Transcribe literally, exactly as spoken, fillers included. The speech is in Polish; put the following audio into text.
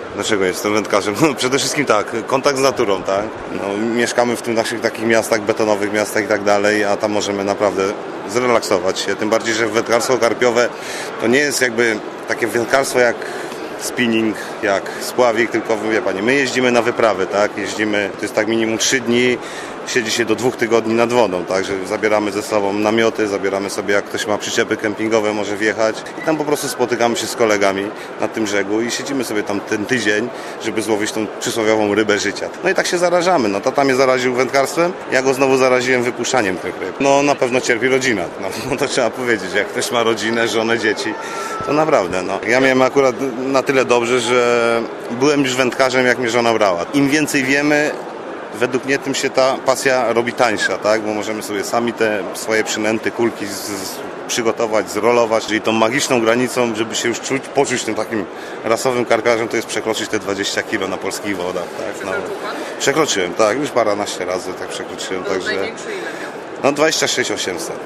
Dlaczego jestem wędkarzem? No, przede wszystkim tak, kontakt z naturą, tak? No, mieszkamy w tych naszych takich miastach, betonowych miastach i tak dalej, a tam możemy naprawdę zrelaksować się. Tym bardziej, że wędkarstwo karpiowe to nie jest jakby takie wędkarstwo jak spinning, jak spławik, tylko wie pani, my jeździmy na wyprawy, tak? Jeździmy, to jest tak minimum trzy dni, siedzi się do dwóch tygodni nad wodą, tak? Że zabieramy ze sobą namioty, zabieramy sobie, jak ktoś ma przyczepy kempingowe, może wjechać i tam po prostu spotykamy się z kolegami na tym brzegu i siedzimy sobie tam ten tydzień, żeby złowić tą przysłowiową rybę życia. No i tak się zarażamy. No tata mnie zaraził wędkarstwem, ja go znowu zaraziłem wypuszczaniem tych ryb. No na pewno cierpi rodzina, no, no to trzeba powiedzieć. Jak ktoś ma rodzinę, żonę, dzieci, to naprawdę, no. Ja miałem akurat na tyle dobrze, że byłem już wędkarzem, jak mnie żona brała. Im więcej wiemy, według mnie tym się ta pasja robi tańsza, tak? Bo możemy sobie sami te swoje przynęty, kulki z, z, przygotować, zrolować, czyli tą magiczną granicą, żeby się już czuć, poczuć tym takim rasowym karpiarzem, to jest przekroczyć te dwadzieścia kilo na polskich wodach, tak? No, przekroczyłem, tak, już paranaście razy tak przekroczyłem, także Największy ile miał? no dwadzieścia sześć tysięcy osiemset.